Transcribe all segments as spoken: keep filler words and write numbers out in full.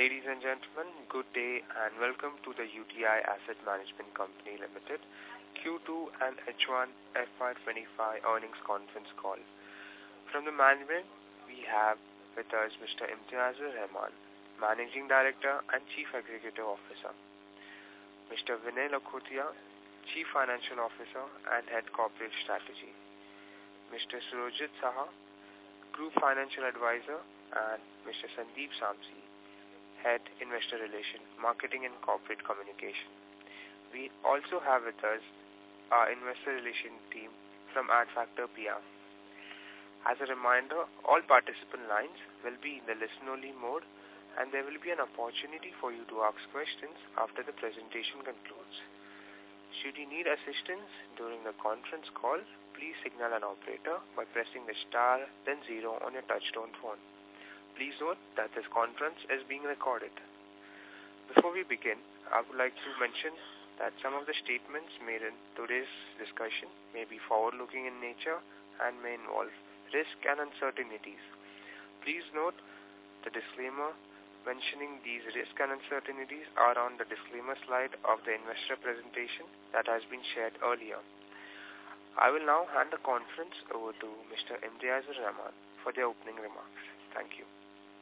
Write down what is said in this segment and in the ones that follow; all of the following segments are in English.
Ladies and gentlemen, good day and welcome to the U T I Asset Management Company Limited Q two and H one F Y twenty-five earnings conference call. From the management, we have with us Mister Imtiazur Rahman, Managing Director and Chief Executive Officer, Mister Vinay Lakhotia, Chief Financial Officer and Head Corporate Strategy, Mister Surojit Saha, Group Financial Advisor, and Mister Sandeep Samsi, Head Investor Relations, Marketing and Corporate Communication. We also have with us our Investor Relations team from Adfactor P R. As a reminder, all participant lines will be in the listen-only mode and there will be an opportunity for you to ask questions after the presentation concludes. Should you need assistance during the conference call, please signal an operator by pressing the star then zero on your touchtone phone. Please note that this conference is being recorded. Before we begin, I would like to mention that some of the statements made in today's discussion may be forward-looking in nature and may involve risk and uncertainties. Please note the disclaimer mentioning these risks and uncertainties are on the disclaimer slide of the investor presentation that has been shared earlier. I will now hand the conference over to Mister Imtiazur Rahman for the opening remarks. Thank you.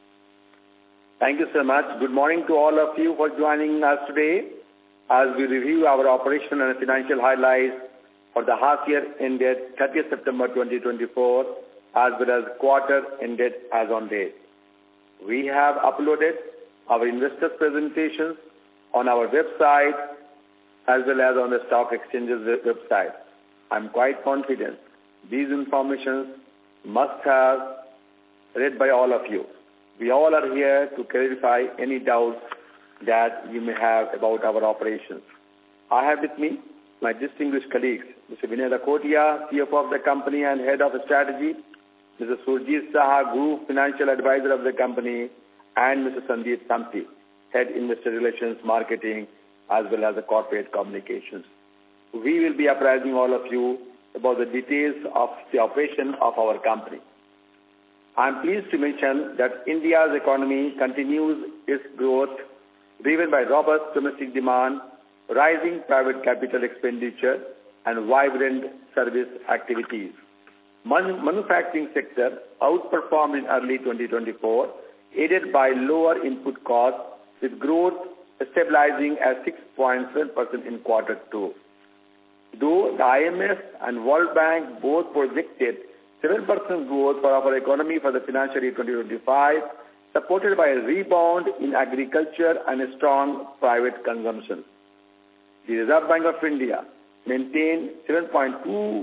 Thank you so much. Good morning to all of you for joining us today as we review our operational and financial highlights for the half year ended thirtieth September twenty twenty-four as well as quarter ended as on date. We have uploaded our investor presentations on our website as well as on the stock exchanges website. I'm quite confident these informations must have read by all of you. We all are here to clarify any doubts that you may have about our operations. I have with me my distinguished colleagues, Mister Vinay Lakhotia, C F O of the company and Head of Strategy, Mister Surojit Saha, Group Financial Advisor of the company, and Mister Sandeep Samsi, Head Investor Relations, Marketing, as well as the Corporate Communications. We will be apprising all of you about the details of the operation of our company. I am pleased to mention that India's economy continues its growth driven by robust domestic demand, rising private capital expenditure, and vibrant service activities. Man- manufacturing sector outperformed in early twenty twenty-four, aided by lower input costs, with growth stabilizing at six point seven percent in quarter two. Though the I M F and World Bank both projected seven percent growth for our economy for the financial year twenty twenty-five, supported by a rebound in agriculture and a strong private consumption. The Reserve Bank of India maintained seven point two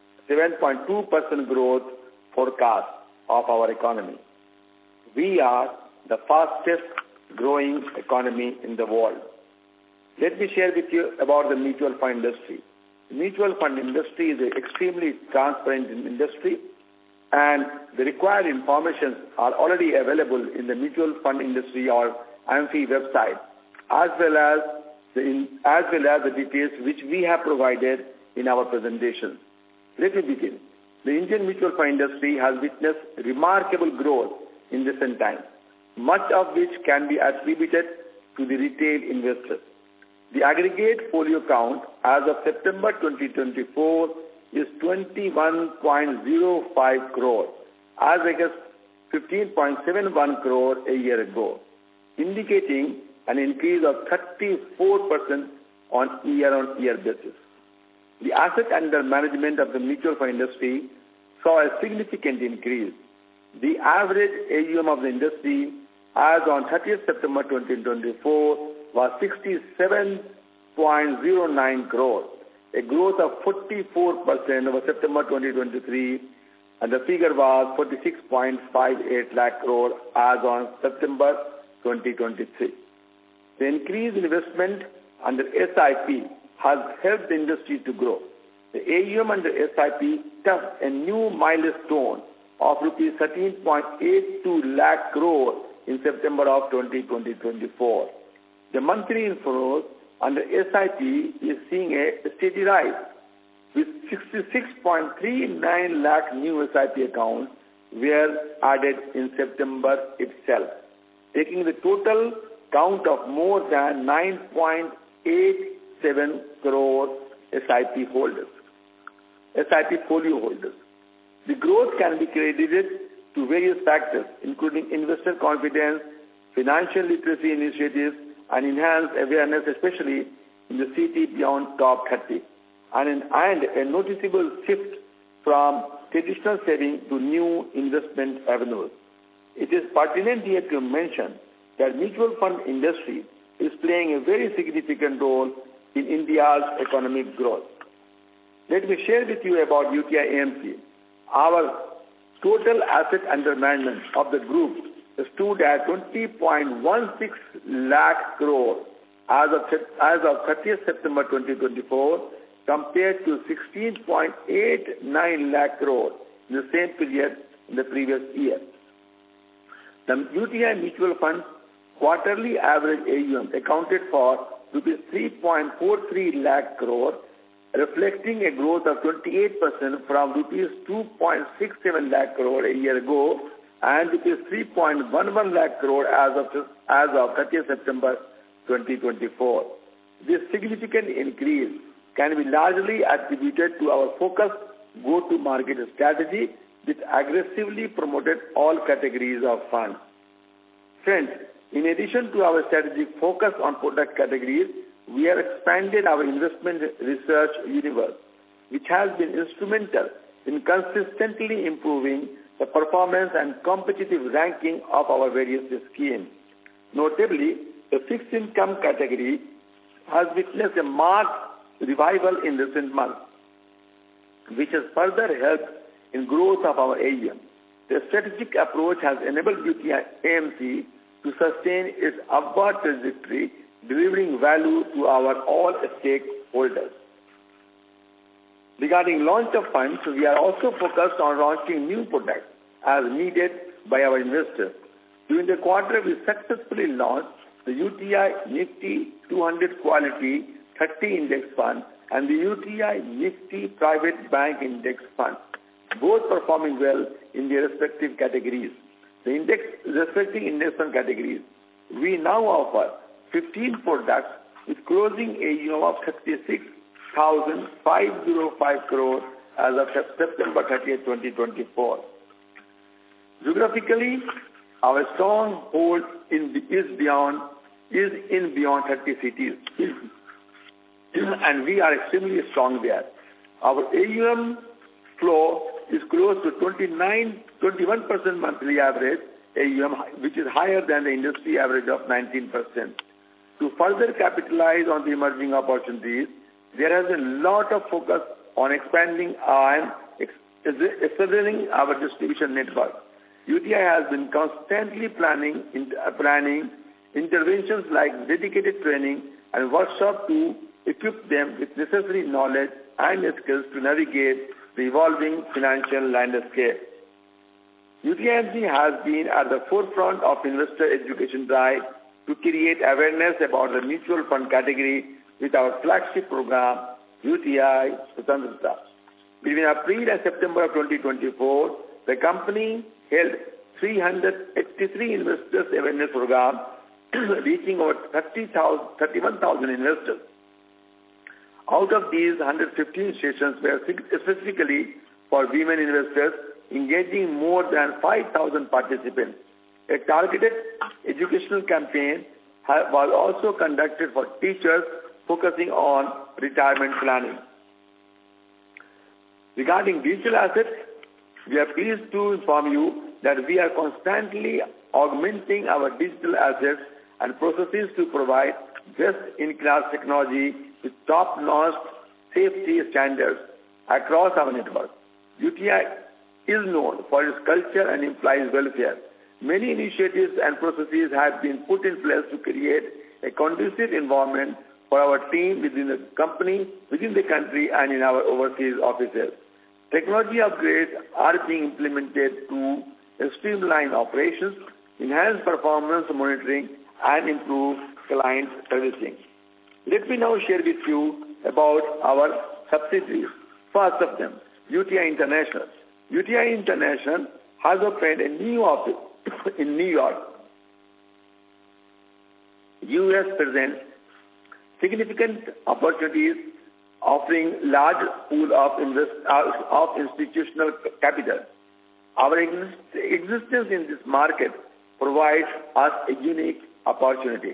percent growth forecast of our economy. We are the fastest growing economy in the world. Let me share with you about the mutual fund industry. The mutual fund industry is an extremely transparent industry, and the required information are already available in the mutual fund industry or AMFI website, as well as the in, as well as the details which we have provided in our presentation. Let me begin. The Indian mutual fund industry has witnessed remarkable growth in recent times, much of which can be attributed to the retail investors. The aggregate folio count as of September twenty twenty-four is twenty-one point zero five crore, as against fifteen point seven one crore a year ago, indicating an increase of thirty-four percent on year-on-year basis. The asset under management of the mutual fund industry saw a significant increase. The average A U M of the industry as on thirtieth September twenty twenty-four was sixty-seven point zero nine crore, a growth of forty-four percent over September twenty twenty-three, and the figure was forty-six point five eight lakh crore as on September twenty twenty-three. The increased investment under S I P has helped the industry to grow. The A U M under S I P touched a new milestone of rupees thirteen point eight two lakh crore in September of twenty twenty-four. The monthly inflows under S I P is seeing a steady rise, with sixty-six point three nine lakh new S I P accounts were added in September itself. taking the total count of more than nine point eight seven crore S I P holders, S I P folio holders. The growth can be credited to various factors, including investor confidence, financial literacy initiatives, and enhanced awareness, especially in the city beyond top thirty, and, in, and a noticeable shift from traditional saving to new investment avenues. It is pertinent here to mention that mutual fund industry is playing a very significant role in India's economic growth. Let me share with you about U T I A M C. Our total asset under management of the group stood at twenty point one six lakh crore as of, as of thirtieth September twenty twenty-four, compared to sixteen point eight nine lakh crore in the same period in the previous year. The U T I mutual fund quarterly average A U M accounted for rupees three point four three lakh crore, reflecting a growth of twenty-eight percent from rupees two point six seven lakh crore a year ago and rupees three point one one lakh crore as of as of thirtieth September twenty twenty-four. This significant increase can be largely attributed to our focused go-to-market strategy, which aggressively promoted all categories of funds. Friends, in addition to our strategic focus on product categories, we have expanded our investment research universe, which has been instrumental in consistently improving the performance and competitive ranking of our various schemes. Notably, the fixed income category has witnessed a marked revival in recent months, which has further helped in growth of our A U M. The strategic approach has enabled U T I A M C to sustain its upward trajectory, delivering value to our all stakeholders. Regarding launch of funds, we are also focused on launching new products as needed by our investors. During the quarter, we successfully launched the U T I Nifty two hundred Quality thirty Index Fund and the U T I Nifty Private Bank Index Fund, both performing well in their respective categories. The index respecting index fund categories, we now offer fifteen products with closing A U M of thirty-six thousand five hundred five crore as of September thirtieth, twenty twenty-four. Geographically, our strong hold in is beyond is in beyond thirty cities, and we are extremely strong there. Our A U M flow is close to twenty-nine, twenty-one percent monthly average A U M, which is higher than the industry average of nineteen percent. To further capitalize on the emerging opportunities, there has been a lot of focus on expanding and expanding our distribution network. U T I has been constantly planning, uh, planning interventions like dedicated training and workshops to equip them with necessary knowledge and skills to navigate the evolving financial landscape. U T I A M C has been at the forefront of investor education drive to create awareness about the mutual fund category with our flagship program, U T I Swatantrata. Between April and September of twenty twenty-four, the company held three hundred eighty-three investors awareness program, reaching over thirty-one thousand investors. Out of these, one hundred fifteen sessions were specifically for women investors, engaging more than five thousand participants. A targeted educational campaign was also conducted for teachers focusing on retirement planning. Regarding digital assets, we are pleased to inform you that we are constantly augmenting our digital assets and processes to provide best-in-class technology with top-notch safety standards across our network. U T I is known for its culture and employees' welfare. Many initiatives and processes have been put in place to create a conducive environment for our team within the company, within the country, and in our overseas offices. Technology upgrades are being implemented to streamline operations, enhance performance monitoring, and improve client servicing. Let me now share with you about our subsidiaries. First of them, U T I International. U T I International has opened a new office in New York U S presents significant opportunities, offering large pool of, invest, uh, of institutional capital. Our exist, existence in this market provides us a unique opportunity.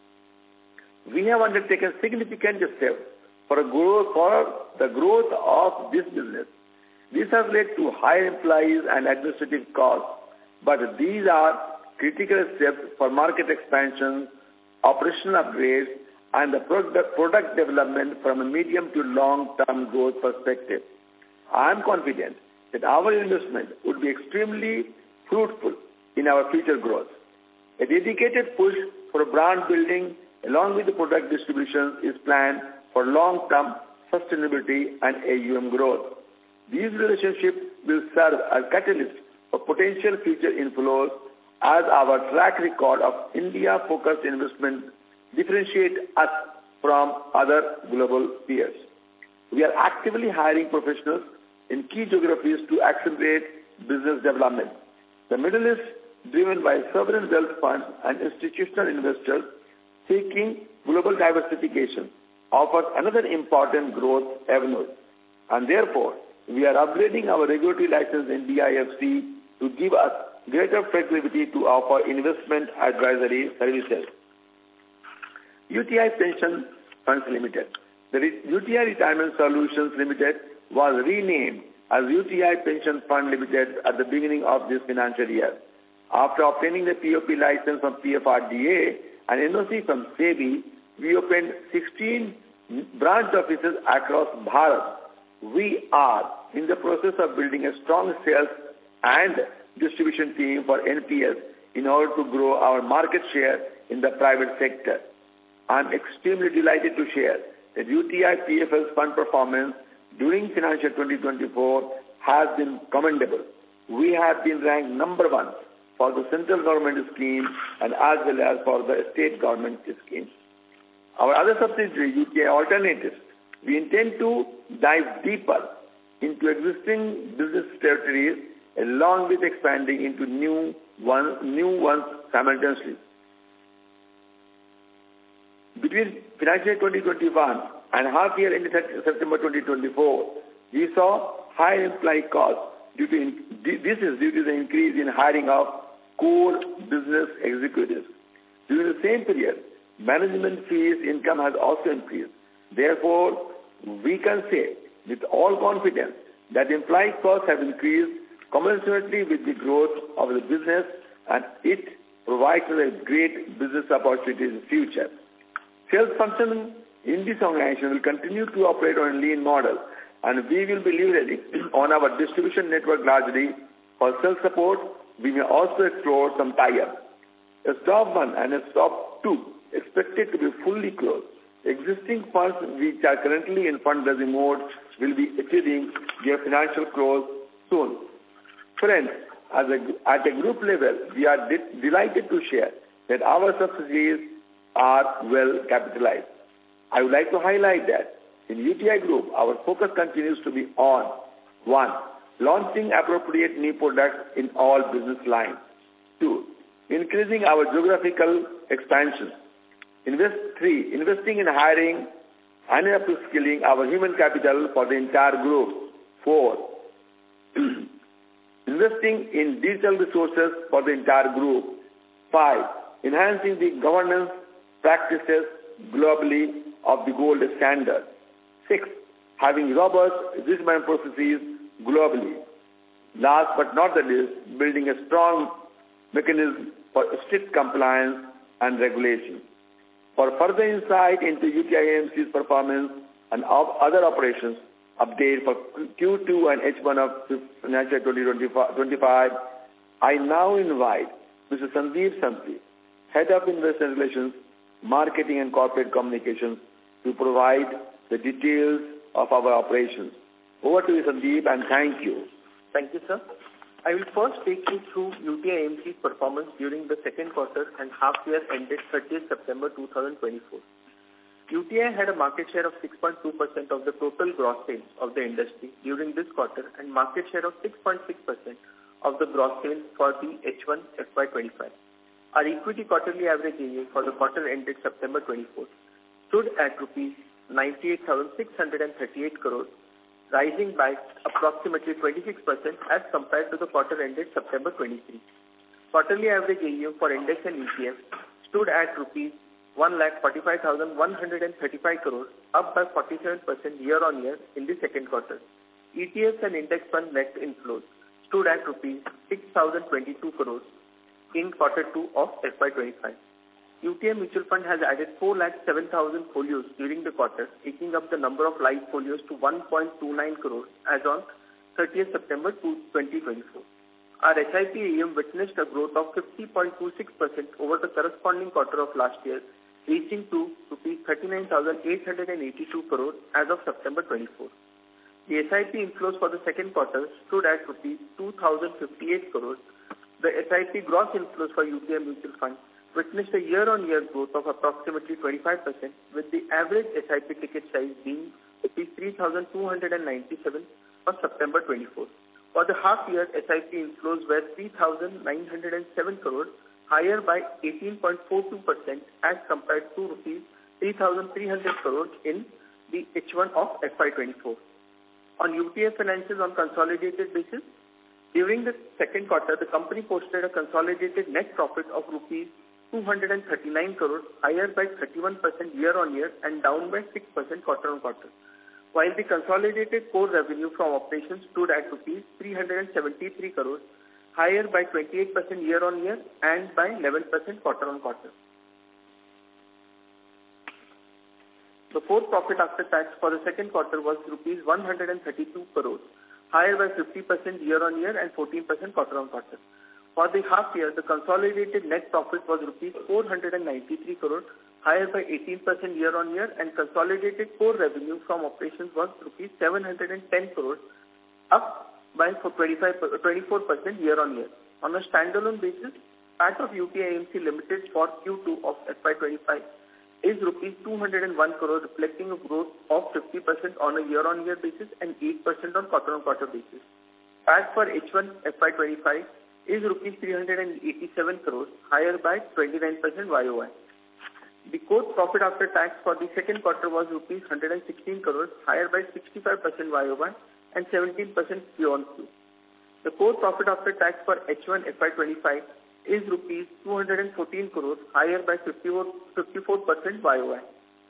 We have undertaken significant steps for, a growth, for the growth of this business. This has led to higher employees and administrative costs, but these are critical steps for market expansion, operational upgrades, and the product, product development from a medium to long-term growth perspective. I am confident that our investment would be extremely fruitful in our future growth. A dedicated push for brand building along with the product distribution is planned for long-term sustainability and A U M growth. These relationships will serve as catalysts for potential future inflows as our track record of India-focused investment differentiate us from other global peers. We are actively hiring professionals in key geographies to accelerate business development. The Middle East, driven by sovereign wealth funds and institutional investors seeking global diversification, offers another important growth avenue. And therefore, we are upgrading our regulatory license in D I F C to give us greater flexibility to offer investment advisory services. U T I Pension Funds Limited. The U T I Retirement Solutions Limited was renamed as U T I Pension Fund Limited at the beginning of this financial year. After obtaining the P O P license from P F R D A and N O C from SEBI, we opened sixteen branch offices across Bharat. We are in the process of building a strong sales and distribution team for N P S in order to grow our market share in the private sector. I am extremely delighted to share that U T I P F L's fund performance during financial twenty twenty-four has been commendable. We have been ranked number one for the central government scheme and as well as for the state government schemes. Our other subsidiary, U T I Alternatives, we intend to dive deeper into existing business territories along with expanding into new, one, new ones simultaneously. Between financial twenty twenty-one and half year ended September twenty twenty-four, we saw higher employee costs. Due to in, this is due to the increase in hiring of core business executives. During the same period, management fees income has also increased. Therefore, we can say with all confidence that employee costs have increased commensurately with the growth of the business, and it provides us a great business opportunity in the future. Sales function in this organization will continue to operate on a lean model, and we will be leveraging on our distribution network largely. For sales support, we may also explore some tie-ups. A stop one and a stop two expected to be fully closed. Existing funds which are currently in fundraising mode will be achieving their financial close soon. Friends, as a, at a group level, we are de delighted to share that our subsidiaries are well capitalized. I would like to highlight that in U T I Group, our focus continues to be on one. Launching appropriate new products in all business lines. two. Increasing our geographical expansion. Invest, three. Investing in hiring and upskilling our human capital for the entire group. four. Investing in digital resources for the entire group. five. Enhancing the governance practices globally of the gold standard. six. Having robust risk management processes globally. Last but not the least, building a strong mechanism for strict compliance and regulation. For further insight into U T I A M C's performance and other operations, update for Q two and H one of financial twenty twenty-five, I now invite Mister Sandeep Santri, Head of Investor Relations, Marketing and Corporate Communications, to provide the details of our operations. Over to you, Sandeep, and thank you. Thank you, sir. I will first take you through U T I A M C's performance during the second quarter and half year ended thirtieth September two thousand twenty-four. U T I had a market share of six point two percent of the total gross sales of the industry during this quarter and market share of six point six percent of the gross sales for the H one F Y twenty-five. Our equity quarterly average A U M for the quarter ended September twenty-fourth stood at rupees ninety-eight thousand six hundred thirty-eight crores, rising by approximately twenty-six percent as compared to the quarter ended September twenty-three. Quarterly average A U M for index and E T F stood at rupees one lakh forty-five thousand one hundred thirty-five crores, up by forty-seven percent year-on-year in the second quarter. E T Fs and index fund net inflows stood at rupees six thousand twenty-two crores in quarter two of F Y twenty-five. U T I Mutual Fund has added four lakh seven thousand folios during the quarter, taking up the number of live folios to one point two nine crores as on thirtieth September twenty twenty-four. Our S I P A U M witnessed a growth of fifty point two six percent over the corresponding quarter of last year, reaching to rupees thirty-nine thousand eight hundred eighty-two crores as of September twenty-fourth. The S I P inflows for the second quarter stood at rupees two thousand fifty-eight crores. The S I P gross inflows for U T I Mutual Fund witnessed a year-on-year growth of approximately twenty-five percent, with the average S I P ticket size being three thousand two hundred ninety-seven for September twenty-fourth. For the half-year, S I P inflows were three thousand nine hundred seven crores, higher by eighteen point four two percent as compared to rupees three thousand three hundred crores in the H one of F Y twenty-four. On U T I financials on consolidated basis, during the second quarter, the company posted a consolidated net profit of rupees two hundred thirty-nine crores, higher by thirty-one percent year-on-year and down by six percent quarter-on-quarter. While the consolidated core revenue from operations stood at rupees three hundred seventy-three crores, higher by twenty-eight percent year-on-year and by eleven percent quarter-on-quarter. The core profit after tax for the second quarter was rupees one hundred thirty-two crores, higher by fifty percent year-on-year and fourteen percent quarter-on-quarter. For the half year, the consolidated net profit was rupees four hundred ninety-three crores, higher by eighteen percent year-on-year, and consolidated core revenue from operations was rupees seven hundred ten crores, up by twenty-four percent year-on-year. On a standalone basis, P A T of U T I A M C Limited for Q two of F Y twenty-five is rupees two hundred one crores, reflecting a growth of fifty percent on a year-on-year basis and eight percent on quarter-on-quarter basis. P A T for H one F Y twenty-five is rupees three hundred eighty-seven crores, higher by twenty-nine percent Y O Y. The core profit after tax for the second quarter was rupees one hundred sixteen crores, higher by sixty-five percent Y O Y and seventeen percent Q on Q. The core profit after tax for H one F Y twenty-five is rupees two hundred fourteen crores, higher by fifty-four percent Y O Y.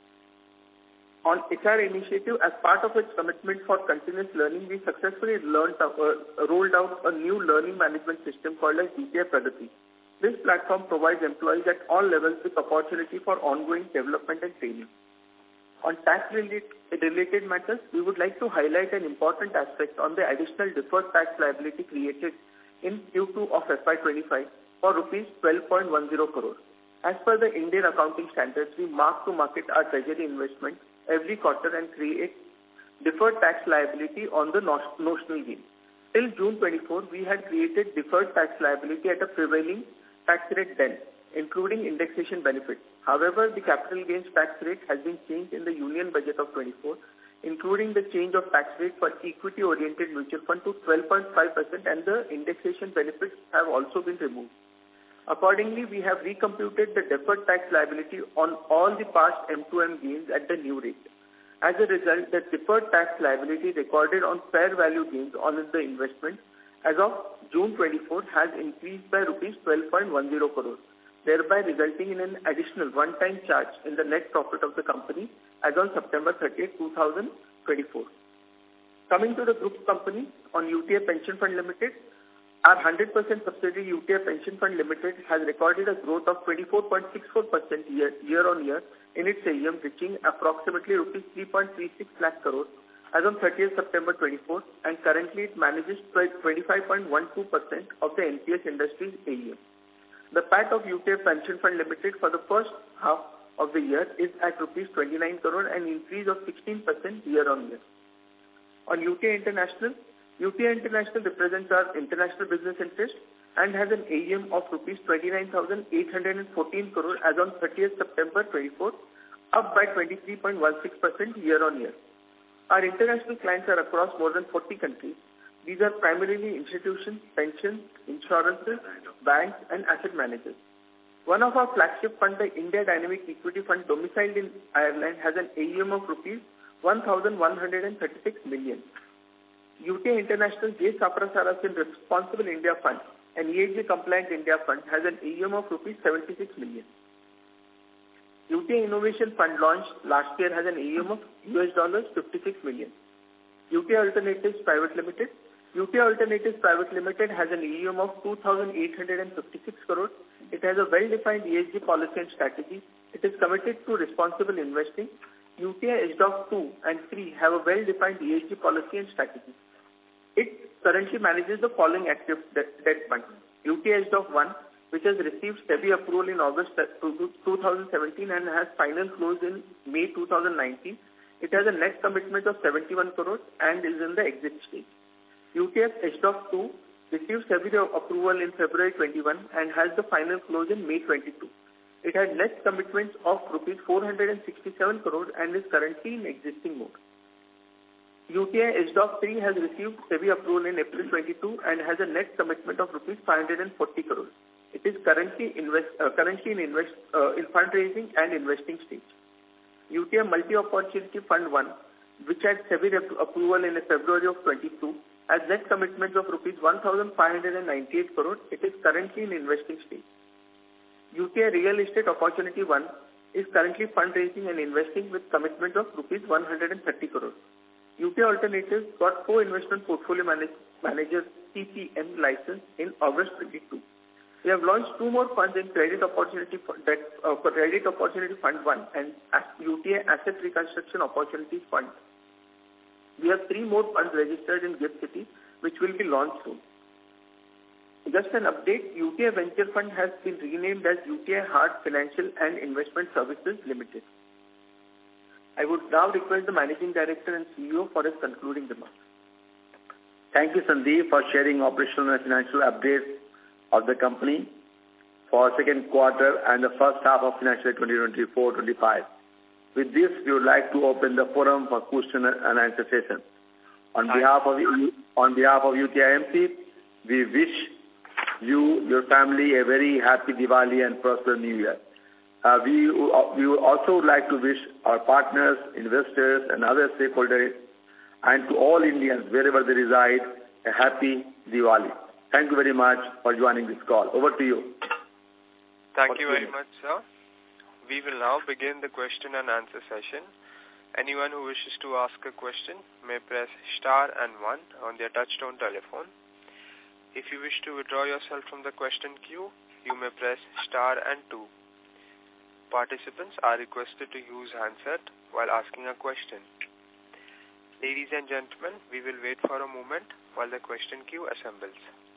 On H R initiative, as part of its commitment for continuous learning, we successfully learned, uh, rolled out a new learning management system called as D T I Pragati. This platform provides employees at all levels with opportunity for ongoing development and training. On tax-related matters, we would like to highlight an important aspect on the additional deferred tax liability created in Q two of F Y twenty-five for rupees twelve point one zero crores. As per the Indian accounting standards, we mark to market our treasury investment every quarter and create deferred tax liability on the notional gain. Till June twenty-fourth, we had created deferred tax liability at a prevailing tax rate then, including indexation benefits. However, the capital gains tax rate has been changed in the Union Budget of twenty-four, including the change of tax rate for equity-oriented mutual fund to twelve point five percent, and the indexation benefits have also been removed. Accordingly, we have recomputed the deferred tax liability on all the past M two M gains at the new rate. As a result, the deferred tax liability recorded on fair value gains on the investment as of June twenty-fourth has increased by rupees twelve point one zero crores, thereby resulting in an additional one-time charge in the net profit of the company as on September thirtieth, two thousand twenty-four. Coming to the group company, on U T I Pension Fund Limited, our one hundred percent subsidiary U T I Pension Fund Limited has recorded a growth of twenty-four point six four percent year, year-on-year in its A U M, reaching approximately rupees three point three six lakh crores as on thirtieth September twenty-four, and currently it manages twenty-five point one two percent of the N P S Industries A U M. The P A T of U T I Pension Fund Limited for the first half of the year is at rupees twenty-nine crore, an increase of sixteen percent year-on-year. On U T I International, U T I International represents our international business interest and has an A U M of rupees twenty-nine thousand eight hundred fourteen crore as on thirtieth September twenty-four, up by twenty-three point one six percent year-on-year. Our international clients are across more than forty countries. These are primarily institutions, pensions, insurances, banks, and asset managers. One of our flagship funds, the India Dynamic Equity Fund domiciled in Ireland, has an A U M of rupees one thousand one hundred thirty-six million. U T I International J. Saprasarasin Responsible India Fund, an E S G compliant India fund, has an A U M of rupees seventy-six million. U T I Innovation Fund launched last year has an A U M of U S dollars fifty-six million. U T I Alternatives Private Limited. U T I Alternatives Private Limited has an A U M of two thousand eight hundred fifty-six crores. It has a well-defined E S G policy and strategy. It is committed to responsible investing. U T I H D O C two and three have a well-defined E S G policy and strategy. It currently manages the following active debt funds. U T I H D O C one, which has received SEBI approval in August two thousand seventeen and has final close in May two thousand nineteen. It has a net commitment of seventy-one crores and is in the exit stage. U T F H D O C two received SEBI approval in February twenty-one and has the final close in May twenty-two. It had net commitments of rupees four hundred sixty-seven crores and is currently in existing mode. U T I H D O C three has received SEBI approval in April twenty-two and has a net commitment of rupees five hundred forty crores. It is currently invest uh, currently in invest uh, in fundraising and investing stage. U T I Multi Opportunity Fund one, which had SEBI approval in February of twenty-two, has net commitments of rupees one thousand five hundred ninety-eight crores. It is currently in investing stage. U T I Real Estate Opportunity one is currently fundraising and investing with commitment of rupees one hundred thirty crores. U T I Alternatives got co-investment portfolio manage, managers C P M license in August twenty-two. We have launched two more funds in Credit Opportunity Debt, uh, Credit Opportunity Fund one and U T I Asset Reconstruction Opportunities Fund. We have three more funds registered in GIFT City, which will be launched soon. Just an update, U T I Venture Fund has been renamed as U T I Hart Financial and Investment Services Limited. I would now request the Managing Director and C E O for his concluding remarks. Thank you, Sandeep, for sharing operational and financial updates of the company for second quarter and the first half of financial year twenty twenty-four twenty-five. With this, we would like to open the forum for question and answer session. On behalf of on behalf of U T I M C, we wish you, your family, a very happy Diwali and prosperous New Year. Uh, we, we would also like to wish our partners, investors, and other stakeholders, and to all Indians, wherever they reside, a happy Diwali. Thank you very much for joining this call. Over to you. Thank you very much, sir. We will now begin the question and answer session. Anyone who wishes to ask a question may press star and one on their touchtone telephone. If you wish to withdraw yourself from the question queue, you may press star and two. Participants are requested to use handset while asking a question. Ladies and gentlemen, we will wait for a moment while the question queue assembles.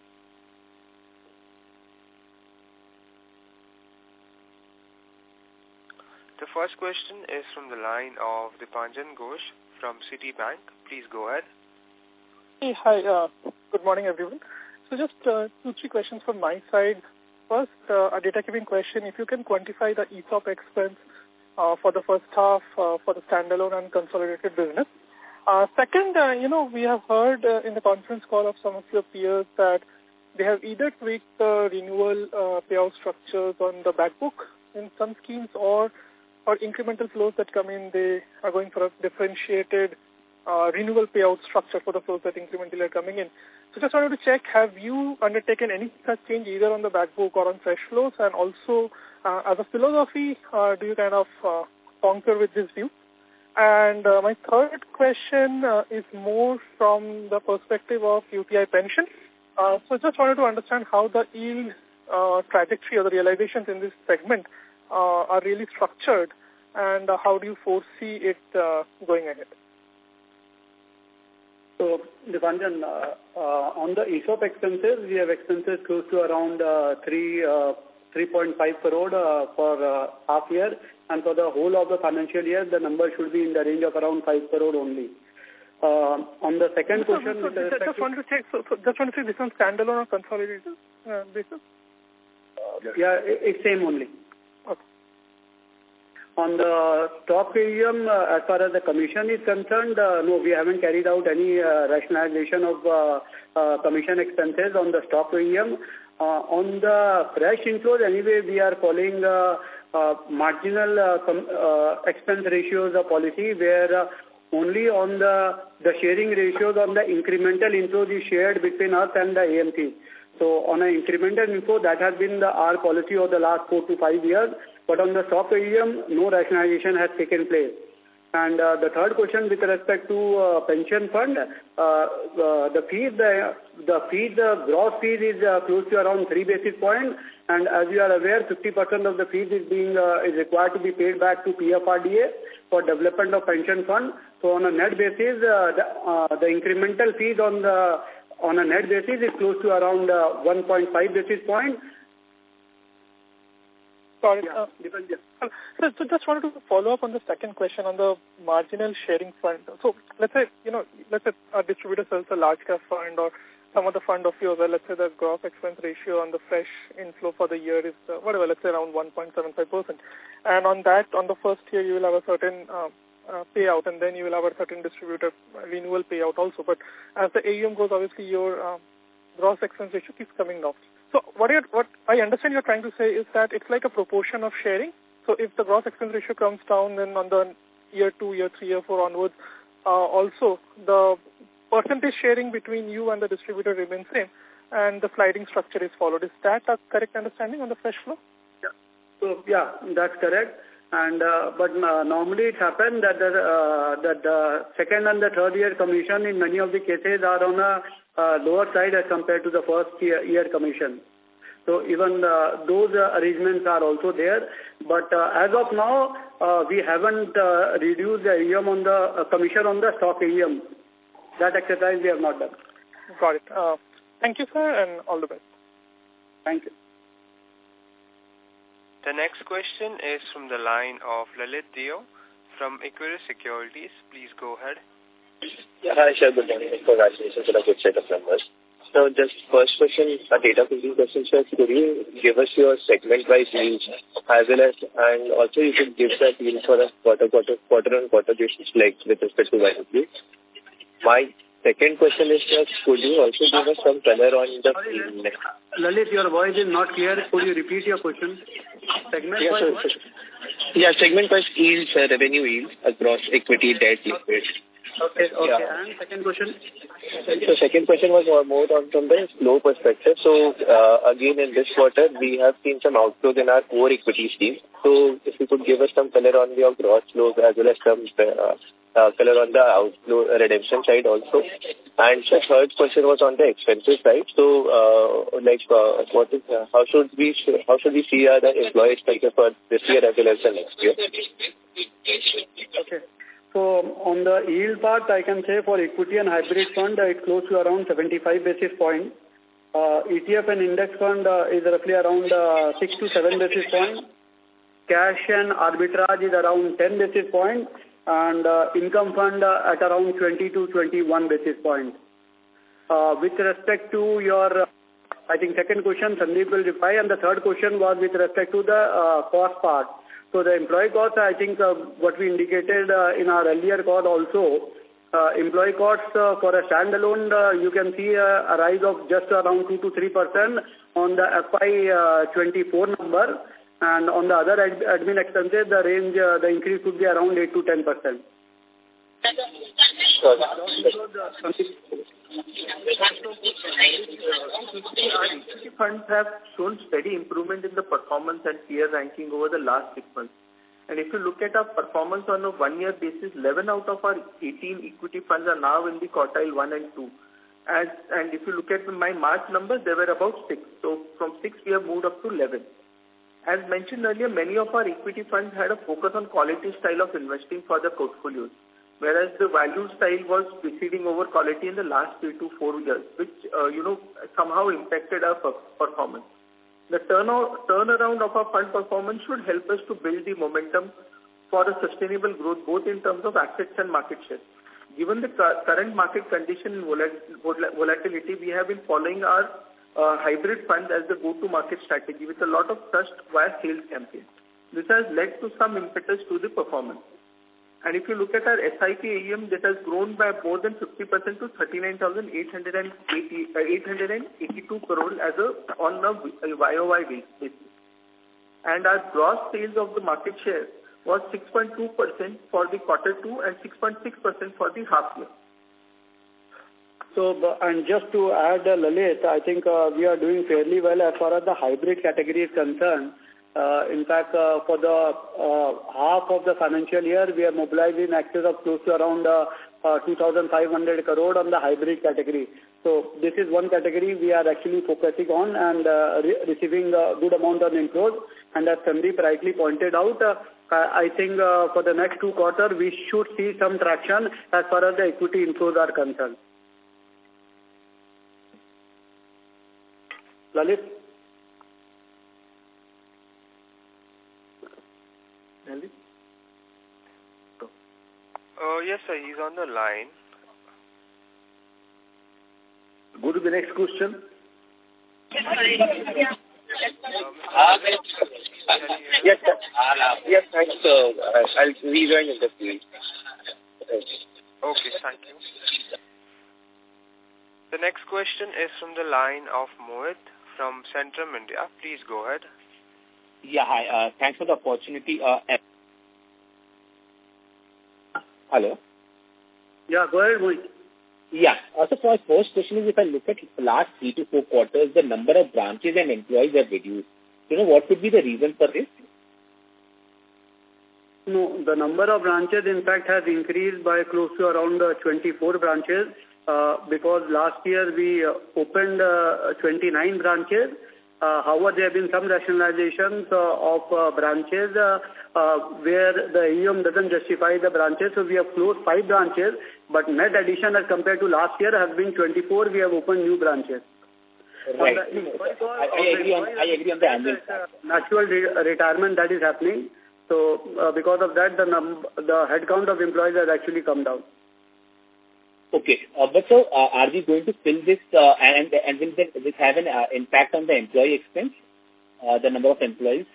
The first question is from the line of Dipanjan Ghosh from Citibank. Please go ahead. Hey, hi. Uh, good morning, everyone. So just uh, two, three questions from my side. First, uh, a data-keeping question. If you can quantify the E S O P expense uh, for the first half uh, for the standalone and consolidated business. Uh, second, uh, you know, we have heard uh, in the conference call of some of your peers that they have either tweaked the renewal uh, payout structures on the back book in some schemes or or incremental flows that come in, they are going for a differentiated uh, renewal payout structure for the flows that incrementally are coming in. So just wanted to check, have you undertaken any such change either on the back book or on fresh flows? And also, uh, as a philosophy, uh, do you kind of uh, concur with this view? And uh, my third question uh, is more from the perspective of U T I Pension. Uh, so just wanted to understand how the yield uh, trajectory or the realizations in this segment uh, are really structured, and uh, how do you foresee it uh, going ahead? So, Dipanjan, uh, uh, on the E S O P expenses, we have expenses close to around uh, three, uh, three point five crore uh, for uh, half year, and for the whole of the financial year, the number should be in the range of around five crore only. Uh, on the second so, question, so, so, just want to check. So, so just want to say this on standalone or consolidated uh, basis. Uh, yeah, it, it's same only. Okay. On the stock A U M, uh, as far as the commission is concerned, uh, no, we haven't carried out any uh, rationalization of uh, uh, commission expenses on the stock A U M. Uh, on the fresh inflows, anyway, we are following uh, uh, marginal uh, com, uh, expense ratios of policy where uh, only on the, the sharing ratios on the incremental inflows is shared between us and the A M C. So on an incremental inflow, that has been the, our policy over the last four to five years. But on the soft A U M, no rationalization has taken place. And uh, the third question with respect to uh, pension fund, uh, uh, the fees, the, the fees, the gross fees is uh, close to around three basis points. And as you are aware, fifty percent of the fees is being uh, is required to be paid back to P F R D A for development of pension fund. So on a net basis, uh, the, uh, the incremental fees on the on a net basis is close to around uh, one point five basis point. Sorry, uh, so, so just wanted to follow up on the second question on the marginal sharing fund. So let's say, you know, let's say a distributor sells a large cap fund or some other fund of yours, well, let's say the gross expense ratio on the fresh inflow for the year is, uh, whatever, let's say around one point seven five percent. And on that, on the first year, you will have a certain uh, uh, payout, and then you will have a certain distributor renewal payout also. But as the A U M goes, obviously your uh, gross expense ratio keeps coming down. So what, you're, what I understand you're trying to say is that it's like a proportion of sharing. So if the gross expense ratio comes down, then on the year two, year three, year four onwards, uh, also the percentage sharing between you and the distributor remains same, and the sliding structure is followed. Is that a correct understanding on the fresh flow? Yeah. So yeah, that's correct. And uh, but uh, normally it happens that the uh, that the second and the third year commission in many of the cases are on a uh, lower side as compared to the first year, year commission. So even uh, those uh, arrangements are also there. But uh, as of now, uh, we haven't uh, reduced the A U M on the uh, commission on the stock A U M. That exercise we have not done. Got it. Uh, thank you, sir, and all the best. Thank you. The next question is from the line of Lalit Deo from Equirus Securities. Please go ahead. Yeah, hi, sir. Good morning. Congratulations on a good set of numbers. So just first question, a data picking question, sir. Could you give us your segment-wise yields as well as, and also you could give that yield for a quarter, quarter, quarter on quarter basis, like with respect to Y O P. My second question is, sir, could you also give us some color on the... Sorry, Lalit, your voice is not clear. Could you repeat your question? Segment yeah, sir, sir. Yeah, segment-wise yields, uh, revenue yields across equity, debt, liquid. Okay, okay. Yeah. And second question? So second question was more on from the flow perspective. So uh, again, in this quarter, we have seen some outflows in our core equity schemes. So if you could give us some color on your gross flows as well as some uh, uh, color on the outflow redemption side also. And the third question was on the expenses side. So uh, like uh, what is uh, how should we how should we see uh, the employee expenses for this year as well as the next year? Okay. So on the yield part, I can say for equity and hybrid fund, uh, it's close to around seventy-five basis points. Uh, E T F and index fund uh, is roughly around uh, six to seven basis points. Cash and arbitrage is around ten basis points. And uh, income fund uh, at around twenty to twenty-one basis points. Uh, with respect to your, uh, I think second question, Sandeep will reply. And the third question was with respect to the uh, cost part. So the employee cost, I think uh, what we indicated uh, in our earlier call also, uh, employee costs uh, for a standalone, uh, you can see uh, a rise of just around two to three percent on the F Y twenty-four number. And on the other ad admin expenses, the range, uh, the increase could be around eight to ten percent. Sure. Our equity funds have shown steady improvement in the performance and peer ranking over the last six months. And if you look at our performance on a one-year basis, eleven out of our eighteen equity funds are now in the quartile one and two. As, and if you look at my March numbers, they were about six. So from six, we have moved up to eleven. As mentioned earlier, many of our equity funds had a focus on quality style of investing for their portfolios, whereas the value style was preceding over quality in the last three to four years, which, uh, you know, somehow impacted our performance. The turnout, turnaround of our fund performance should help us to build the momentum for a sustainable growth, both in terms of assets and market share. Given the current market condition and volatility, we have been following our uh, hybrid funds as the go-to-market strategy with a lot of trust via sales campaigns. This has led to some impetus to the performance. And if you look at our S I P A U M, that has grown by more than fifty percent to thirty-nine thousand eight hundred eighty-two crore as a, on a Y O Y basis. And our gross sales of the market share was six point two percent for the quarter two and six point six percent for the half year. So, and just to add, uh, Lalit, I think uh, we are doing fairly well as far as the hybrid category is concerned. Uh, in fact, uh, for the uh, half of the financial year, we are mobilizing excess of close to around uh, uh, two thousand five hundred crore on the hybrid category. So this is one category we are actually focusing on and uh, re receiving a good amount of inflows. And as Sandeep rightly pointed out, uh, I think uh, for the next two quarters, we should see some traction as far as the equity inflows are concerned. Lalit? Lalit? Uh, yes, sir, he's on the line. Go to the next question. Uh, yes, sir. Yes, thanks. Uh, I'll rejoin in the field. Okay, thank you. The next question is from the line of Mohit from Centrum India. Please go ahead. Yeah, hi. Uh, thanks for the opportunity. Uh, hello? Yeah, go ahead, Mohit. Yeah. Also, so my first question is, if I look at the last three to four quarters, the number of branches and employees have reduced. You know, what could be the reason for this? No, the number of branches, in fact, has increased by close to around uh, twenty-four branches uh, because last year we uh, opened uh, twenty-nine branches. Uh, however, there have been some rationalizations uh, of uh, branches uh, uh, where the A U M doesn't justify the branches. So we have closed five branches, but net addition as compared to last year has been twenty-four. We have opened new branches. Right. On the, I, I, agree on, I agree on the annual uh, natural re retirement that is happening. So uh, because of that, the num the headcount of employees has actually come down. Okay, uh, but so uh, are we going to fill this uh, and and will this have an uh, impact on the employee expense, uh, the number of employees?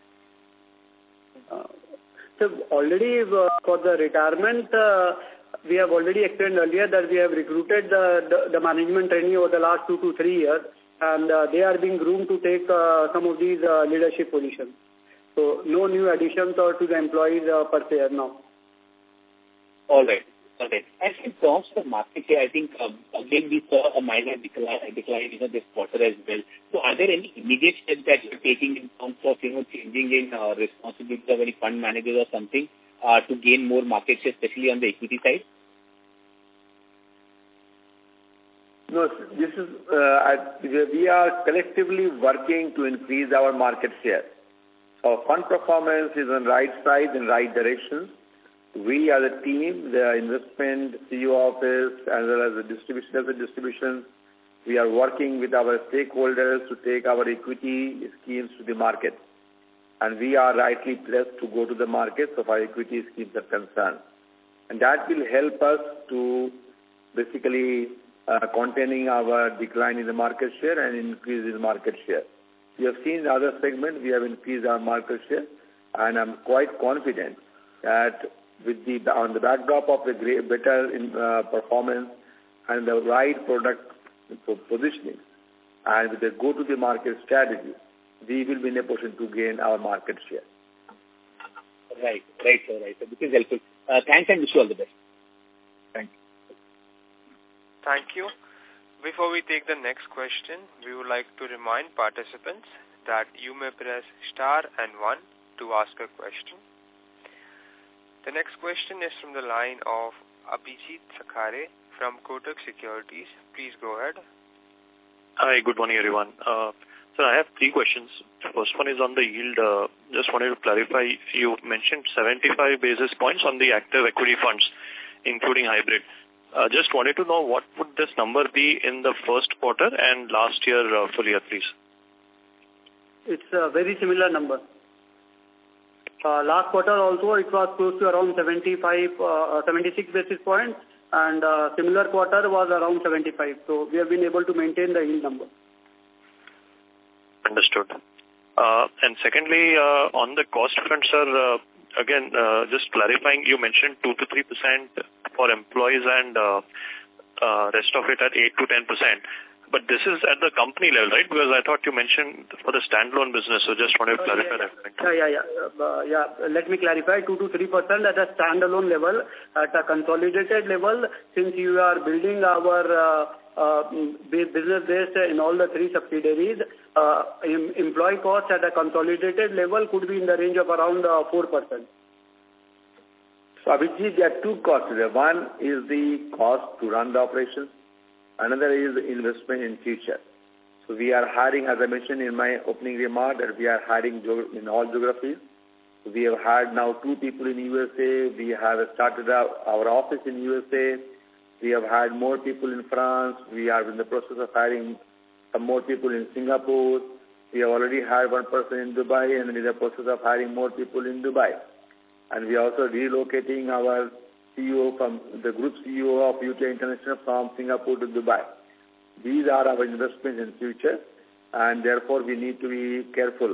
Uh, so already uh, for the retirement, uh, we have already explained earlier that we have recruited the, the, the management trainee over the last two to three years, and uh, they are being groomed to take uh, some of these uh, leadership positions. So no new additions or to the employees uh, per se now. All right. Okay. And in terms of market share, I think um, again we saw a minor decline, decline you know, this quarter as well. So are there any immediate steps that you're taking in terms of you know changing in uh, responsibilities of any fund managers or something uh, to gain more market share, especially on the equity side? No, this is uh, we are collectively working to increase our market share. Our fund performance is on right side in right direction. We as a team, the investment C E O office, as well as the distribution as a distribution, we are working with our stakeholders to take our equity schemes to the market. And we are rightly placed to go to the market so far equity schemes are concerned. And that will help us to basically uh, containing our decline in the market share and increase in market share. We have seen in other segments, we have increased our market share, and I'm quite confident that with the on the backdrop of a great, better in, uh, performance and the right product positioning, and with the go-to-the-market strategy, we will be in a position to gain our market share. Right, right, sir, right. So this is helpful. Uh, thanks and wish you all the best. Thank you. Thank you. Before we take the next question, we would like to remind participants that you may press star and one to ask a question. The next question is from the line of Abhijit Sakhare from Kotak Securities. Please go ahead. Hi, good morning, everyone. Uh, so I have three questions. The first one is on the yield. Uh, just wanted to clarify, you mentioned seventy-five basis points on the active equity funds, including hybrid. Uh, just wanted to know what would this number be in the first quarter and last year uh, full year, please? It's a very similar number. Uh, last quarter also it was close to around seventy-five, uh, seventy-six basis points, and uh, similar quarter was around seventy-five. So we have been able to maintain the yield number. Understood. Uh, and secondly, uh, on the cost front, sir, uh, again, uh, just clarifying, you mentioned two to three percent for employees and uh, uh, rest of it at eight to ten percent. But this is at the company level, right? Because I thought you mentioned for the standalone business, so just wanted to clarify yeah, that point. Yeah, yeah, yeah. Uh, yeah. Let me clarify, two to three percent at a standalone level. At a consolidated level, since you are building our uh, uh, business base in all the three subsidiaries, uh, em employee cost at a consolidated level could be in the range of around uh, four percent. So, Abhijit, there are two costs. One is the cost to run the operations. Another is investment in future. So we are hiring, as I mentioned in my opening remark, that we are hiring in all geographies. We have hired now two people in U S A. We have started our office in U S A. We have hired more people in France. We are in the process of hiring some more people in Singapore. We have already hired one person in Dubai, and in the process of hiring more people in Dubai. And we are also relocating our C E O from the group C E O of U T I International from Singapore to Dubai. These are our investments in future, and therefore we need to be careful.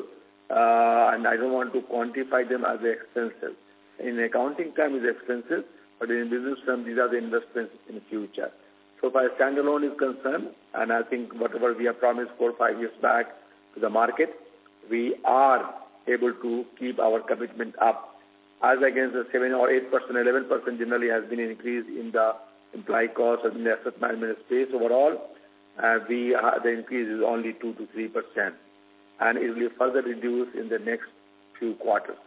Uh, and I don't want to quantify them as expenses. In accounting term, it's expenses, but in business term, these are the investments in future. So far, standalone is concerned, and I think whatever we have promised four or five years back to the market, we are able to keep our commitment up. As against the seven or eight percent, eleven percent generally has been an increase in the employee cost and in the asset management space overall. Uh, we uh, the increase is only two to three percent, and it will further reduce in the next few quarters.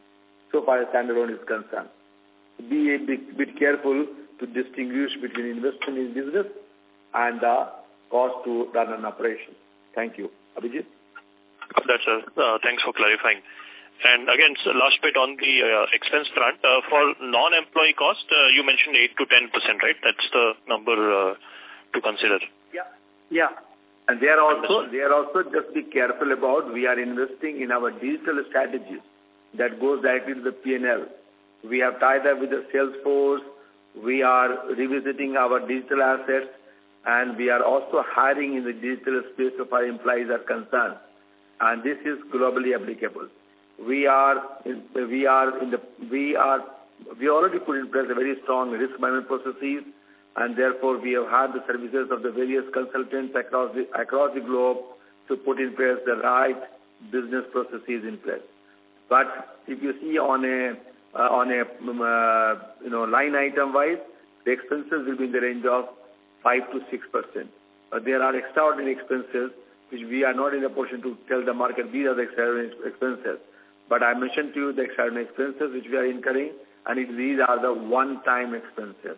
So far as standalone is concerned, be a bit, bit careful to distinguish between investment in business and the cost to run an operation. Thank you, Abhijit. That's uh, uh, thanks for clarifying. And again, so last bit on the uh, expense front, uh, for non-employee cost, uh, you mentioned eight to ten percent, right? That's the number uh, to consider. Yeah. Yeah. And they are also, they are also just be careful about, we are investing in our digital strategies that goes directly to the P and L. We have tied up with the Salesforce. We are revisiting our digital assets, and we are also hiring in the digital space of our employees are concerned. And this is globally applicable. We are, in, we are in the, we are, we already put in place a very strong risk management processes, and therefore we have had the services of the various consultants across the, across the globe to put in place the right business processes in place. But if you see on a, uh, on a, um, uh, you know, line item wise, the expenses will be in the range of five to six percent. But there are extraordinary expenses which we are not in a position to tell the market these are the extraordinary expenses. But I mentioned to you the extraordinary expenses which we are incurring, and it, these are the one-time expenses.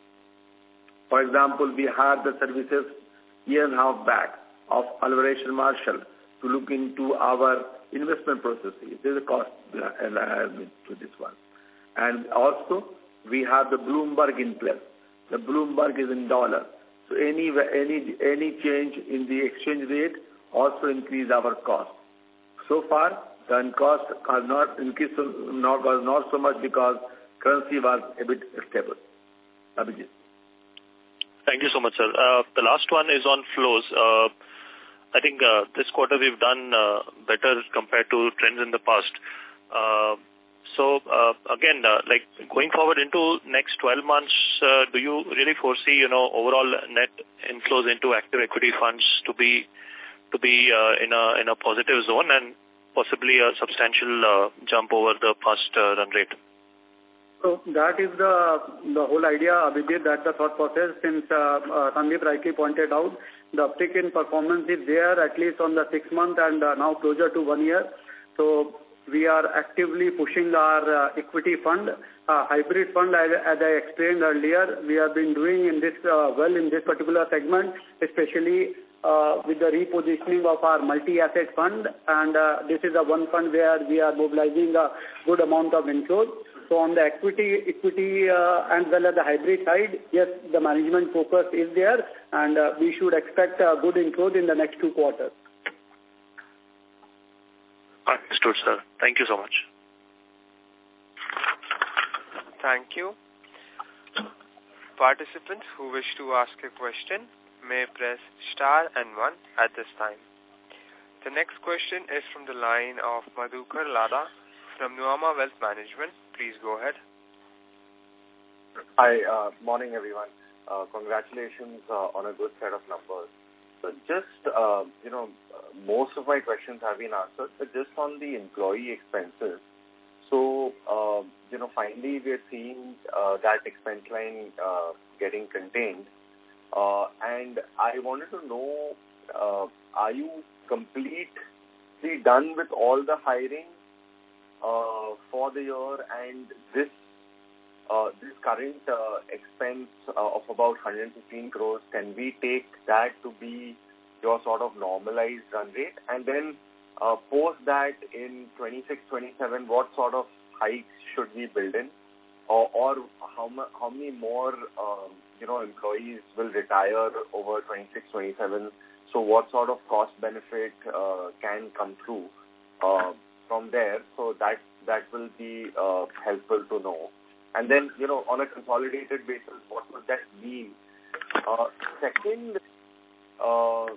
For example, we had the services year and a half back of Alvarez and Marshall to look into our investment processes. There is a cost to this one. And also, we have the Bloomberg in place. The Bloomberg is in dollar. So any, any, any change in the exchange rate also increase our cost. So far, the cost has not increased, not, was not so much because currency was a bit stable. Abhijit. Thank you so much, sir. Uh, the last one is on flows. Uh, I think uh, this quarter we've done uh, better compared to trends in the past. Uh, so, uh, again, uh, like going forward into next twelve months, uh, do you really foresee, you know, overall net inflows into active equity funds to be to be uh, in a in a positive zone and possibly a substantial uh, jump over the past uh, run rate? So that is the the whole idea, Abhijit, that the thought process, since uh, uh, Sandeep rightly pointed out, the uptick in performance is there at least on the six month and uh, now closer to one year. So we are actively pushing our uh, equity fund, uh, hybrid fund, as, as I explained earlier. We have been doing in this uh, well in this particular segment, especially uh, with the repositioning of our multi-asset fund, and uh, this is a one fund where we are mobilizing a good amount of inflows. So on the equity, equity uh, and well as the hybrid side, yes, the management focus is there, and uh, we should expect uh, good inflows in the next two quarters. Understood, sir. Thank you so much. Thank you. Participants who wish to ask a question may press star and one at this time. The next question is from the line of Madhukar Lada from Nuvama Wealth Management. Please go ahead. Hi, uh, morning everyone. Uh, congratulations uh, on a good set of numbers. So just, uh, you know, most of my questions have been answered, but just on the employee expenses. So, uh, you know, finally we're seeing uh, that expense line uh, getting contained. Uh, and I wanted to know, uh, are you completely done with all the hiring uh, for the year, and this uh, this current uh, expense uh, of about one hundred fifteen crores, can we take that to be your sort of normalized run rate? And then uh, post that in twenty-six twenty-seven, what sort of hikes should we build in? Or, or how, ma- how many more um, you know, employees will retire over twenty-six twenty-seven? So what sort of cost benefit uh, can come through uh, from there? So that that will be uh, helpful to know. And then, you know, on a consolidated basis, what would that mean? Uh, second, uh,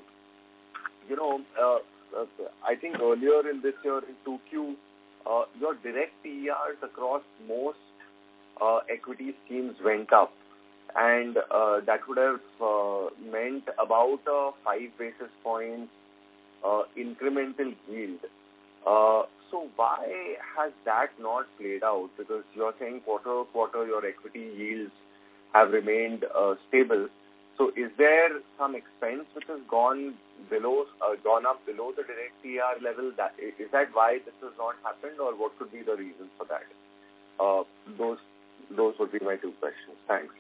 you know, uh, uh, I think earlier in this year in two Q, uh, your direct T E Rs across most uh, equity schemes went up. And uh, that would have uh, meant about a five basis points uh, incremental yield. Uh, so why has that not played out? Because you're saying quarter quarter your equity yields have remained uh, stable. So is there some expense which has gone below, uh, gone up below the direct T E R level? That is that why this has not happened, or what could be the reason for that? Uh, those those would be my two questions. Thanks.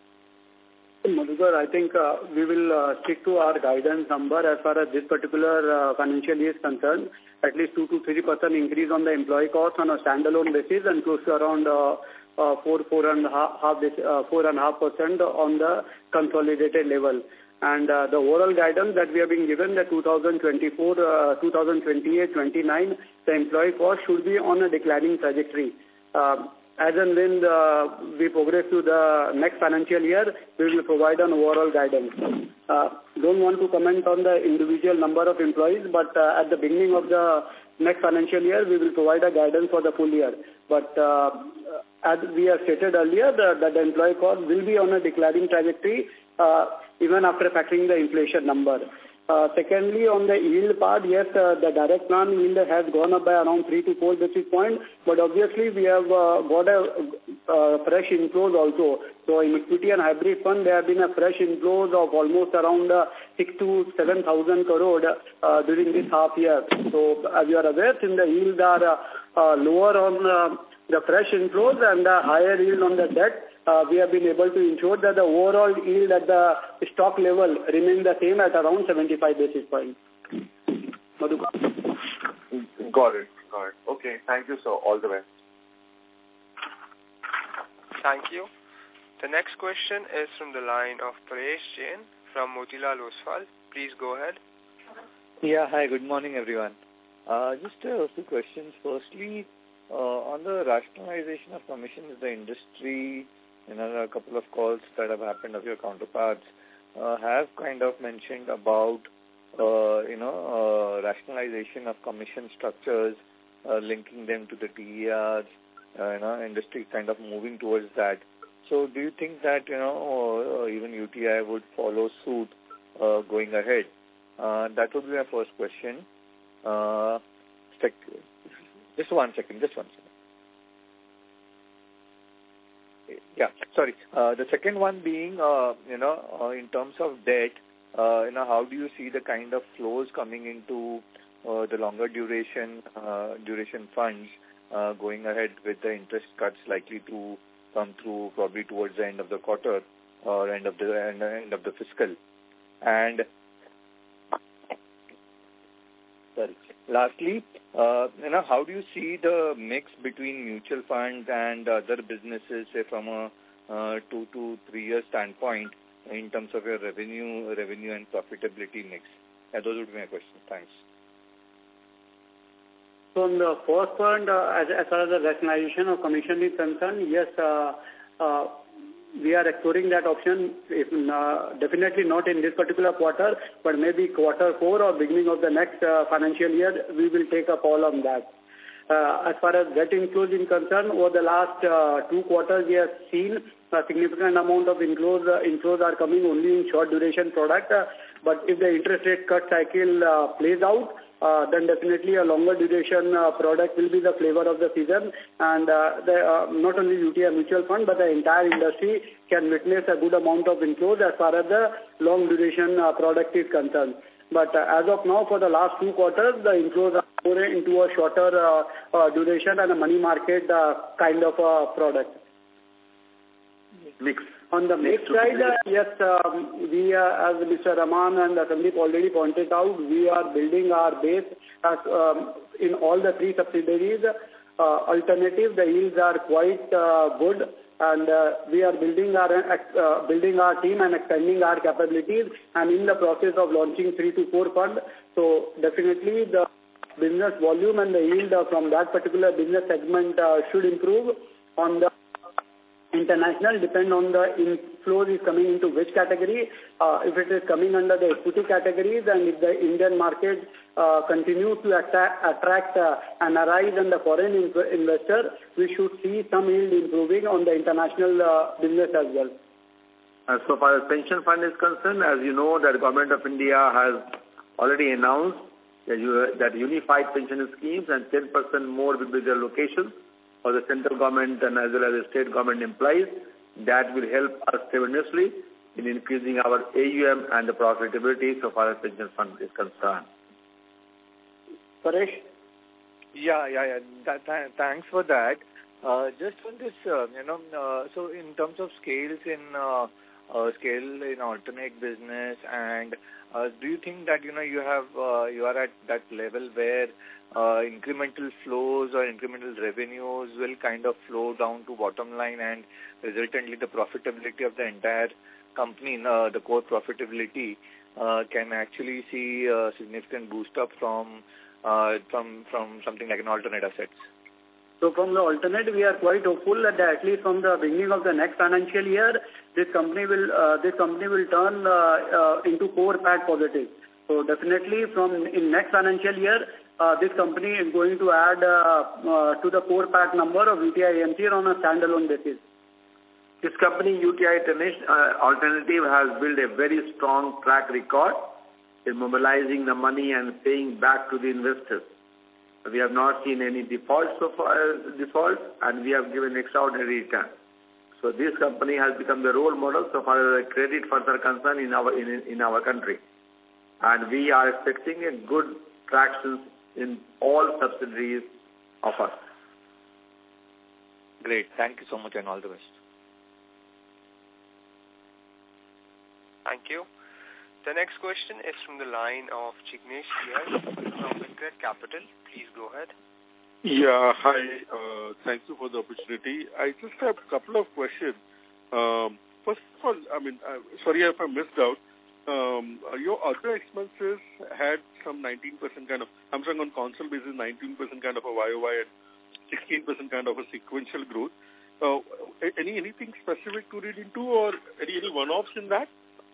Madhukar, I think uh, we will uh, stick to our guidance number as far as this particular uh, financial year is concerned. At least two to three percent increase on the employee cost on a standalone basis, and close to around uh, uh, four four and a half uh, four and a half percent on the consolidated level. And uh, the overall guidance that we have been given, the two thousand twenty-four, uh, two thousand twenty-eight, twenty-nine, the employee cost should be on a declining trajectory. Uh, As and when uh, we progress to the next financial year, we will provide an overall guidance. Uh, don't want to comment on the individual number of employees, but uh, at the beginning of the next financial year, we will provide a guidance for the full year. But uh, as we have stated earlier, the, the, the employee cost will be on a declining trajectory uh, even after factoring the inflation number. Uh, secondly, on the yield part, yes, uh, the direct plan yield has gone up by around three to four basis points, but obviously we have uh, got a uh, fresh inflows also. So in equity and hybrid fund, there have been a fresh inflows of almost around uh, six to seven thousand crore uh, during this half year. So as you are aware, since the yields are uh, uh, lower on uh, the fresh inflows and the higher yield on the debt, Uh, we have been able to ensure that the overall yield at the stock level remains the same at around seventy-five basis points. Madhukar. Got it. Got it. Okay. Thank you, sir. All the best. Thank you. The next question is from the line of Paresh Jain from Motilal Oswal. Please go ahead. Yeah. Hi. Good morning, everyone. Uh, just a few questions. Firstly, uh, on the rationalization of commissions, the industry, you know, a couple of calls that have happened of your counterparts uh, have kind of mentioned about, uh, you know, uh, rationalization of commission structures, uh, linking them to the T E Rs, uh, you know, industry kind of moving towards that. So do you think that, you know, uh, even U T I would follow suit uh, going ahead? Uh, that would be my first question. Uh, just one second, just one second. Yeah, sorry. Uh, the second one being, uh, you know, uh, in terms of debt, uh, you know, how do you see the kind of flows coming into uh, the longer duration uh, duration funds uh, going ahead with the interest cuts likely to come through probably towards the end of the quarter or end of the end, end of the fiscal? And sorry. Lastly, uh, you know, how do you see the mix between mutual funds and other businesses, say from a uh, two to three year standpoint, in terms of your revenue, revenue and profitability mix? Yeah, those would be my questions. Thanks. So on the first point, uh, as, as far as the rationalization of commission is concerned, yes, uh, uh, we are exploring that option, if, uh, definitely not in this particular quarter, but maybe quarter four or beginning of the next uh, financial year, we will take a call on that. uh, as far as debt inflows is concerned, over the last uh, two quarters, we have seen a significant amount of inflows. Uh, inflows are coming only in short duration product. Uh, but if the interest rate cut cycle uh, plays out, uh, then definitely a longer duration uh, product will be the flavor of the season. And uh, the, uh, not only U T I mutual fund, but the entire industry can witness a good amount of inflows as far as the long duration uh, product is concerned. But uh, as of now, for the last two quarters, the inflows are more into a shorter uh, uh, duration and a money market uh, kind of a product. Mix. On the mix side, uh, yes, um, we, uh, as Mister Raman and Sandeep already pointed out, we are building our base as, um, in all the three subsidiaries. Uh, alternative, the yields are quite uh, good, and uh, we are building our uh, building our team and expanding our capabilities, and in the process of launching three to four funds. So definitely the business volume and the yield uh, from that particular business segment uh, should improve. On the international, depend on the inflows is coming into which category. Uh, if it is coming under the equity categories, and if the Indian market uh, continues to attract, attract uh, N R Is and the foreign in investor, we should see some yield improving on the international uh, business as well. As so far as pension fund is concerned, as you know, that the Government of India has already announced that, you, that unified pension schemes and ten percent more will be their locations for the central government and as well as the state government employees. That will help us tremendously in increasing our A U M and the profitability so far as pension fund is concerned. Paresh? Yeah, yeah, yeah. That, th thanks for that. Uh, just on this, uh, you know, uh, so in terms of scales in uh, uh, scale in alternate business, and uh, do you think that you know you have uh, you are at that level where uh, incremental flows or incremental revenues will kind of flow down to bottom line, and resultantly the profitability of the entire company, uh, the core profitability, uh, can actually see a significant boost up from uh, from from something like an alternate assets? So from the alternate, we are quite hopeful that at least from the beginning of the next financial year, this company will uh, this company will turn uh, uh, into core P A T positive. So definitely from in next financial year, uh, this company is going to add uh, uh, to the core P A T number of U T I A M C on a standalone basis. This company, U T I uh, Alternative, has built a very strong track record in mobilizing the money and paying back to the investors. We have not seen any defaults so far, defaults, and we have given extraordinary return. So this company has become the role model so far as the credit funds are concerned in our in, in our country, and we are expecting a good traction in all subsidiaries of us. Great, thank you so much, and all the best. Thank you. The next question is from the line of Jignesh Shial from Vincred Capital. Please go ahead. Yeah, hi. Uh, thank you for the opportunity. I just have a couple of questions. Um, first of all, I mean, uh, sorry if I missed out. Um, your other expenses had some nineteen percent kind of, I'm saying on console basis, nineteen percent kind of a Y O Y and sixteen percent kind of a sequential growth. Uh, any anything specific to read into, or any, any one-offs in that?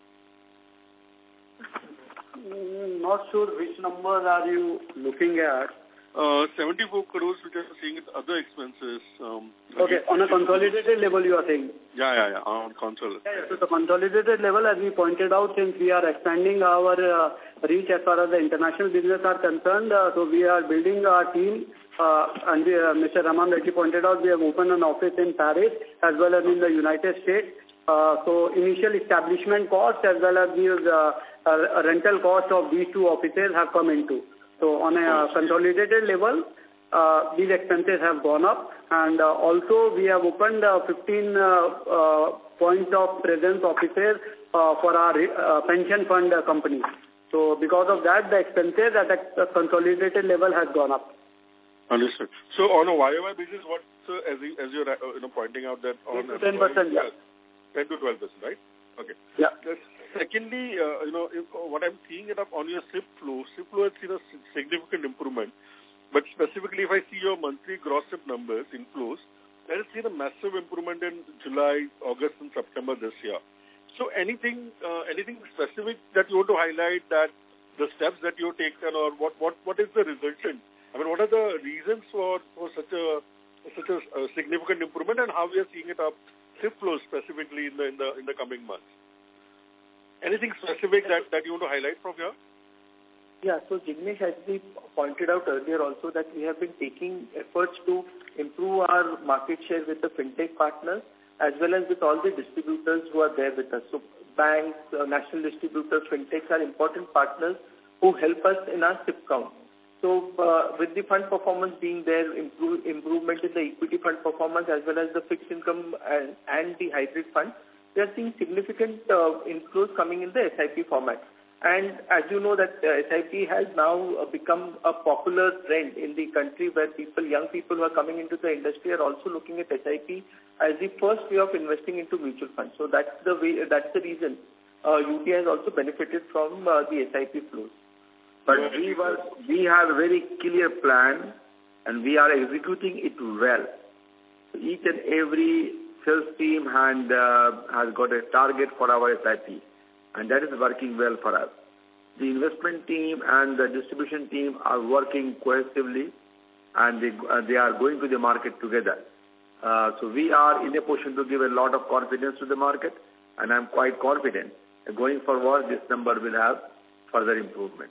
Not sure which numbers are you looking at. Uh, seventy-four crores, which I'm seeing in other expenses. Um, okay, on a consolidated level you are saying? Yeah, yeah, yeah, on console. Yeah, yeah, so the consolidated level, as we pointed out, since we are expanding our uh, reach as far as the international business are concerned, uh, so we are building our team, uh, and we, uh, Mister Raman Reddy pointed out, we have opened an office in Paris as well as in the United States. Uh, so initial establishment cost as well as the uh, uh, rental cost of these two offices have come into. So on a uh, consolidated level, uh, these expenses have gone up, and uh, also we have opened uh, fifteen uh, uh, points of presence offices uh, for our uh, pension fund uh, company. So because of that, the expenses at a consolidated level has gone up. Understood. So on a Y O Y basis, what so as you, as you're uh, you know pointing out that on ten percent, yeah. ten to twelve percent, right? Okay. Yeah. Yes. Secondly, uh, you know, if, uh, what I'm seeing it up on your S I P flow, S I P flow has seen a significant improvement. But specifically, if I see your monthly gross S I P numbers, inflows, there has seen a massive improvement in July, August, and September this year. So anything, uh, anything specific that you want to highlight, that the steps that you've taken, or what, what, what is the resultant I mean, what are the reasons for, for such a such a, a significant improvement, and how we are seeing it up SIP flows specifically in the in the in the coming months? Anything specific that, that you want to highlight from here? Yeah, so Jignesh, as we pointed out earlier also, that we have been taking efforts to improve our market share with the fintech partners as well as with all the distributors who are there with us. So banks, uh, national distributors, fintechs are important partners who help us in our SIP count. So uh, with the fund performance being there, improve, improvement in the equity fund performance as well as the fixed income and, and the hybrid fund, we are seeing significant uh, inflows coming in the S I P format. And as you know that uh, S I P has now uh, become a popular trend in the country where people, young people who are coming into the industry are also looking at S I P as the first way of investing into mutual funds. So that's the way, that's the reason uh, U T I has also benefited from uh, the S I P flows. But we were, we have a very clear plan and we are executing it well. So each and every sales team and, uh, has got a target for our S I P, and that is working well for us. The investment team and the distribution team are working cohesively, and they, uh, they are going to the market together. Uh, so we are in a position to give a lot of confidence to the market, and I'm quite confident that going forward this number will have further improvement.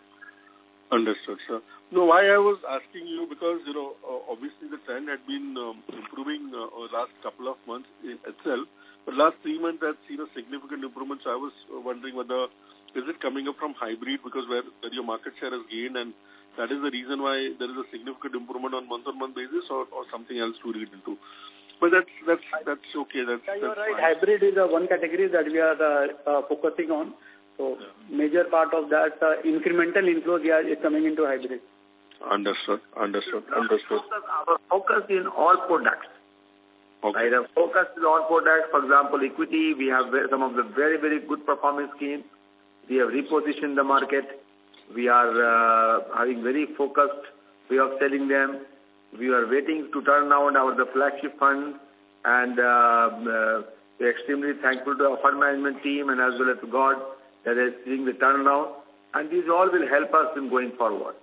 Understood, sir. No, why I was asking you, because, you know, uh, obviously the trend had been um, improving uh, over the last couple of months in itself, but last three months I've seen a significant improvement. So I was wondering whether, is it coming up from hybrid, because where, where your market share has gained, and that is the reason why there is a significant improvement on month-on-month basis, or, or something else to read into? But that's that's that's okay. That's, yeah, you're that's right. fine. Hybrid is uh, one category that we are uh, uh, focusing on. So yeah. Major part of that uh, incremental inflows yeah, is coming into hybrid. Understood. Understood. Understood. Our focus in all products. Okay. Right, our focus is on products. For example, equity, we have some of the very, very good performance schemes. We have repositioned the market. We are uh, having very focused way of selling them. We are waiting to turn around our the flagship fund, and uh, uh, we're extremely thankful to our fund management team and as well as to God that is seeing the turnaround, and these all will help us in going forward.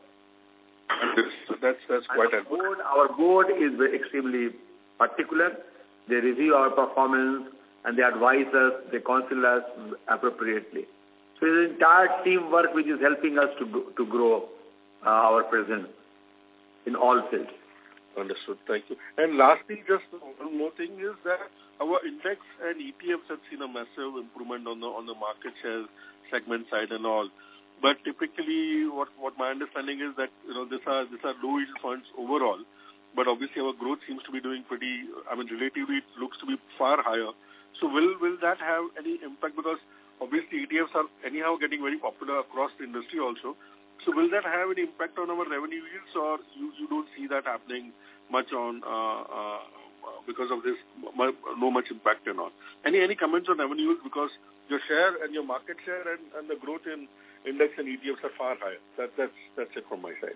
So that's that's quite our board, our board is extremely particular. They review our performance and they advise us, they counsel us appropriately. So it's the entire teamwork which is helping us to go, to grow uh, our presence in all fields. Understood. Thank you. And lastly, just one more thing is that our index and E T Fs have seen a massive improvement on the on the market share segment side and all. But typically, what what my understanding is that, you know, these are these are low yield funds overall. But obviously, our growth seems to be doing pretty. I mean, relatively, it looks to be far higher. So, will will that have any impact? Because obviously, E T Fs are anyhow getting very popular across the industry also. So, will that have any impact on our revenue yields, or you you don't see that happening much on uh, uh, because of this? No much impact and all. Any any comments on revenue yields, because your share and your market share and, and the growth in index and E T Fs are far higher. That that's that's it from my side.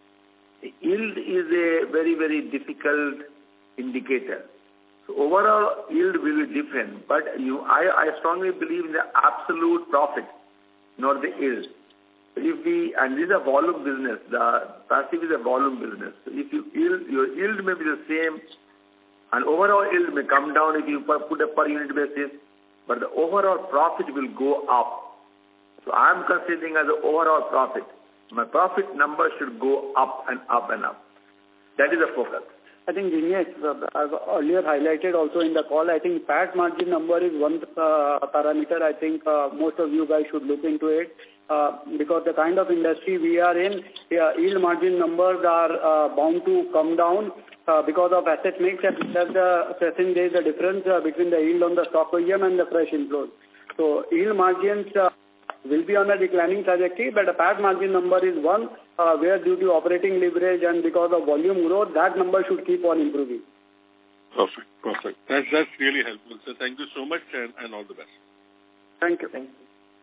Yield is a very, very difficult indicator. So overall yield will be different, but you, I, I strongly believe in the absolute profit, not the yield. If we, and this is a volume business, the passive is a volume business. So if you yield, your yield may be the same, and overall yield may come down if you put a per unit basis, but the overall profit will go up. So I am considering as the overall profit. My profit number should go up and up and up. That is the focus. I think, Jignesh, as earlier highlighted also in the call, I think P A T margin number is one uh, parameter I think uh, most of you guys should look into it. Uh, because the kind of industry we are in, uh, yield margin numbers are uh, bound to come down uh, because of asset mix, and that's the present there is a difference uh, between the yield on the stock O E M and the fresh inflows. So yield margins uh, will be on a declining trajectory, but the P A T margin number is one uh, where due to operating leverage and because of volume growth, that number should keep on improving. Perfect, perfect. That's, that's really helpful. So thank you so much, and, and all the best. Thank you. Thank you.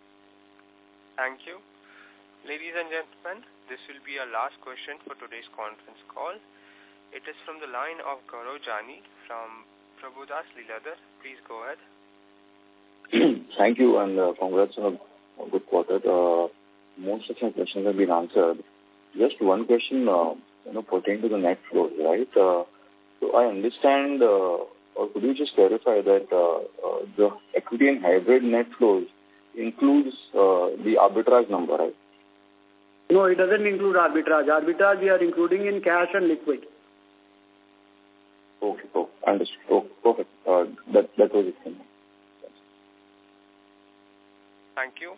Thank you. Ladies and gentlemen, this will be our last question for today's conference call. It is from the line of Gaurav Jani from Prabhudas Lilladher. Please go ahead. Thank you, and uh, congrats on a, a good quarter. Uh, most of my questions have been answered. just one question, uh, you know, pertaining to the net flows, right? Uh, so I understand, uh, or could you just clarify that uh, uh, the equity and hybrid net flows includes uh, the arbitrage number, right? No, it doesn't include arbitrage. Arbitrage we are including in cash and liquid. Okay, oh, understood. Oh, perfect. Uh, that, that was it. Thank you.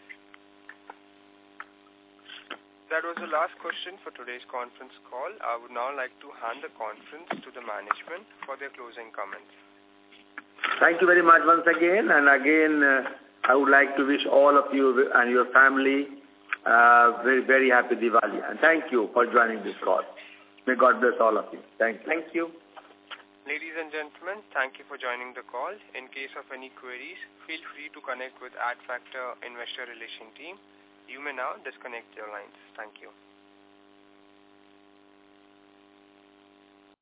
That was the last question for today's conference call. I would now like to hand the conference to the management for their closing comments. Thank you very much once again. And again, uh, I would like to wish all of you and your family uh, very, very happy Diwali. And thank you for joining this call. May God bless all of you. Thank you. Thank you. Ladies and gentlemen, thank you for joining the call. In case of any queries, feel free to connect with Adfactor Investor Relation team. You may now disconnect your lines. Thank you.